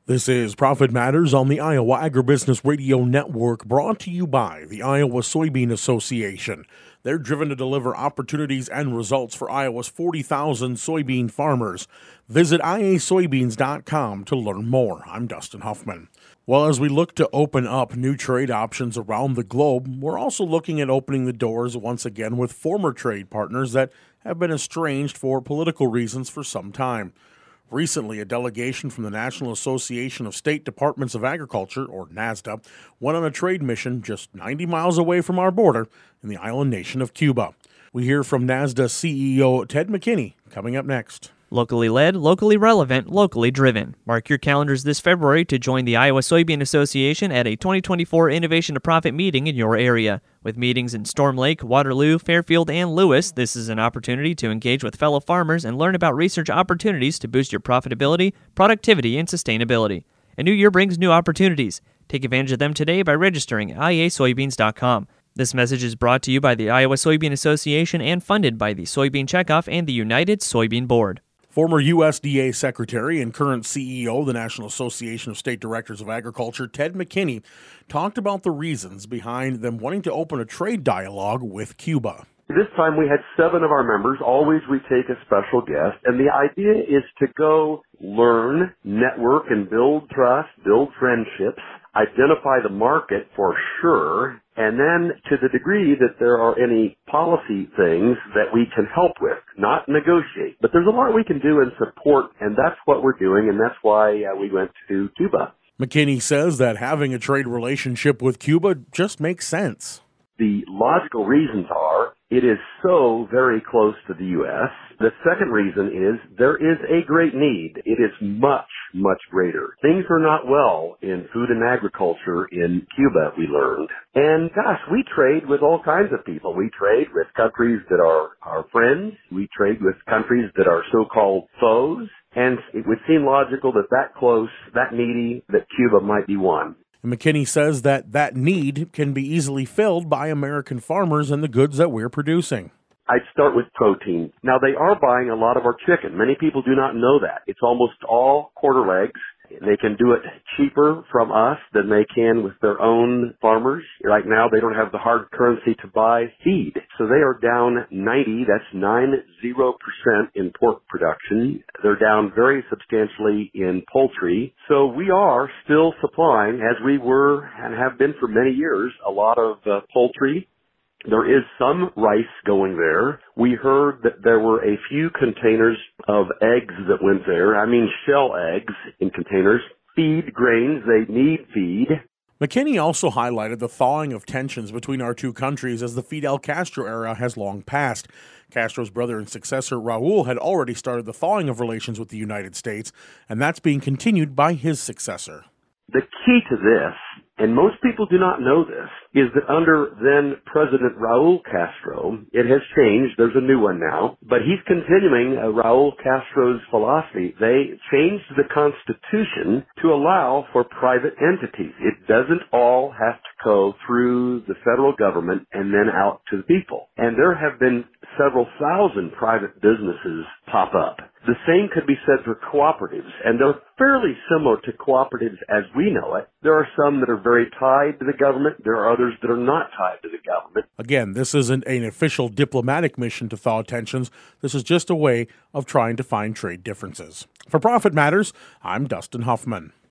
This is Profit Matters on the Iowa Agribusiness Radio Network, brought to you by the Iowa Soybean Association. They're driven to deliver opportunities and results for Iowa's 40,000 soybean farmers. Visit iasoybeans.com to learn more. I'm Dustin Huffman. Well, as we look to open up new trade options around the globe, we're also looking at opening the doors once again with former trade partners that have been estranged for political reasons for some time. Recently, a delegation from the National Association of State Departments of Agriculture, or NASDA, went on a trade mission just 90 miles away from our border in the island nation of Cuba. We hear from NASDA CEO Ted McKinney coming up next. Locally led, locally relevant, locally driven. Mark your calendars this February to join the Iowa Soybean Association at a 2024 Innovation to Profit meeting in your area. With meetings in Storm Lake, Waterloo, Fairfield, and Lewis, this is an opportunity to engage with fellow farmers and learn about research opportunities to boost your profitability, productivity, and sustainability. A new year brings new opportunities. Take advantage of them today by registering at iasoybeans.com. This message is brought to you by the Iowa Soybean Association and funded by the Soybean Checkoff and the United Soybean Board. Former USDA Secretary and current CEO of the National Association of State Directors of Agriculture, Ted McKinney, talked about the reasons behind them wanting to open a trade dialogue with Cuba. This time we had 7 of our members. Always we take a special guest, and the idea is to go learn, network, and build trust, build friendships, identify the market for sure, and then to the degree that there are any policy things that we can help with, not negotiate. But there's a lot we can do and support, and that's what we're doing, and that's why we went to Cuba. McKinney says that having a trade relationship with Cuba just makes sense. The logical reasons are it is so very close to the U.S. The second reason is there is a great need. It is much, much greater. Things are not well in food and agriculture in Cuba, we learned. And gosh, we trade with all kinds of people. We trade with countries that are our friends. We trade with countries that are so-called foes. And it would seem logical that close, that needy, that Cuba might be one. McKinney says that need can be easily filled by American farmers and the goods that we're producing. I'd start with protein. Now, they are buying a lot of our chicken. Many people do not know that. It's almost all quarter legs. They can do it cheaper from us than they can with their own farmers. Right now, they don't have the hard currency to buy feed. So they are down 90% in pork production. They're down very substantially in poultry. So we are still supplying, as we were and have been for many years, a lot of poultry. There is some rice going there. We heard that there were a few containers of eggs that went there. I mean, shell eggs in containers. Feed grains, they need feed. McKinney also highlighted the thawing of tensions between our two countries as the Fidel Castro era has long passed. Castro's brother and successor, Raul, had already started the thawing of relations with the United States, and that's being continued by his successor. The key to this, and most people do not know this, is that under then President Raul Castro, it has changed. There's a new one now, but he's continuing Raul Castro's philosophy. They changed the Constitution to allow for private entities. It doesn't all have to go through the federal government and then out to the people. And there have been several thousand private businesses pop up. The same could be said for cooperatives, and they're fairly similar to cooperatives as we know it. There are some that are very tied to the government. There are others that are not tied to the government. Again, this isn't an official diplomatic mission to thaw tensions. This is just a way of trying to find trade differences. For Profit Matters, I'm Dustin Huffman.